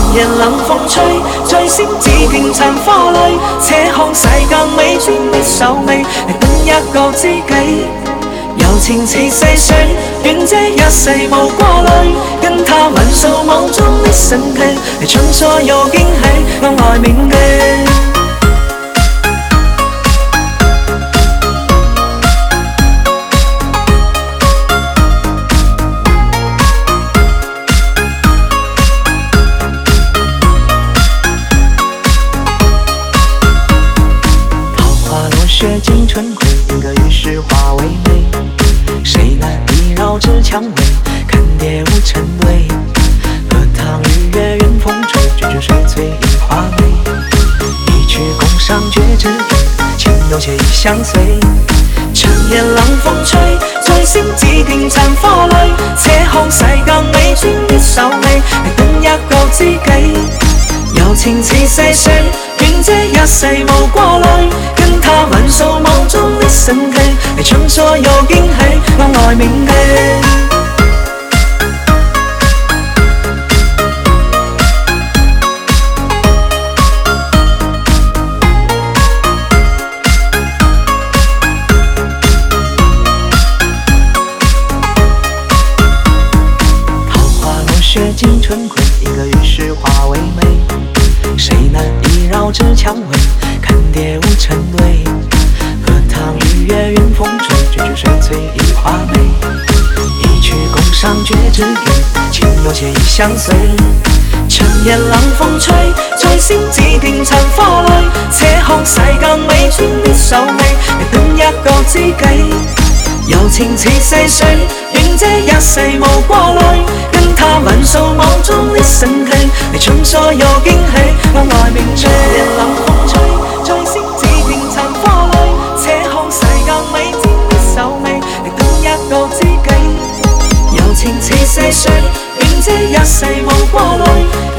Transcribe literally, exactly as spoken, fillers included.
夜冷風吹，醉星只片殘顆淚，且看世間美尊的手尾，嚟等一個知己。柔情似細水，願這一世無過慮，跟他吻數夢中的神奇，嚟將所有驚喜往外面寄。雪尽春归，一个雨时化为梅。谁难以绕指蔷薇？看蝶舞成对。荷塘日月任风吹，卷卷水翠映花美。一曲宫上绝指音，情有且意相随。长夜冷風吹，醉星只片殘顆淚，且看世間美尊的手尾，嚟等一個知己。柔情似細水，願這一世無過慮，跟他吻數夢中的神奇，嚟將所有驚喜往外面寄。雪尽春归，一个雨时化为梅。谁难以绕指蔷薇？看蝶舞成对。荷塘日月任风吹，卷卷水翠映花美。一曲宫上绝指音，情有且意相随。长夜冷風吹，醉星只片殘顆淚，且看世間美尊的手尾，嚟等一個知己。柔情似細水，願這一世無過慮，跟他吻數夢中的神奇，嚟將所有驚喜往外面寄。夜冷風吹，醉星只片殘顆淚，且看世間美尊的手尾，嚟等一個知己。柔情似細水，願這一世無過慮，